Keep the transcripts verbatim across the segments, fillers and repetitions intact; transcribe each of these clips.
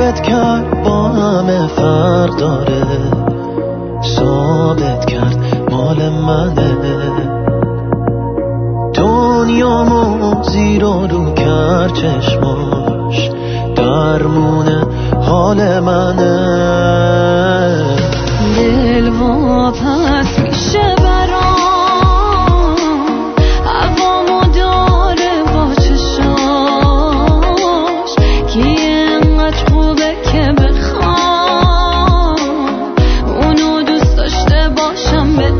ثابت کرد با همه فرق داره، ثابت کرد مال منه. دنیامو زیر و رو کرد چشماش، درمونه حال منه. دل واپس میشه برام، هوامو داره با چشاش، که اینقدر خوبه که بخوام اونو دوست داشته باشم به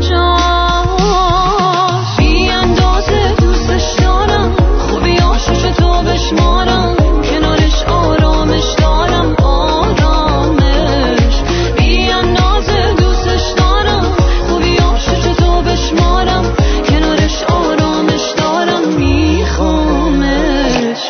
جاش. بی اندازه دوستش دارم، خوبیاشو چطور بشمارم، کنارش آرامش دارم آرامش. بی اندازه دوستش دارم، خوبیاشو چطور بشمارم، کنارش آرامش دارم میخوامش.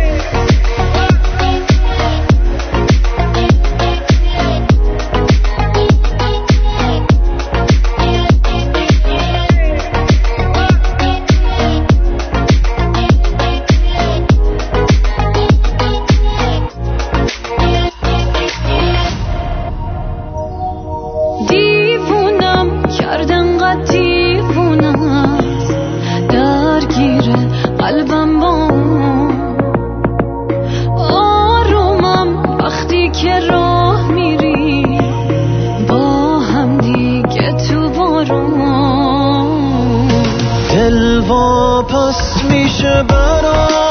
دیوونم کردن قد دیوونم، درگیره قلبم با آرومم وقتی که راه میری با هم دیگه تو بارون. دل واپس میشه برام،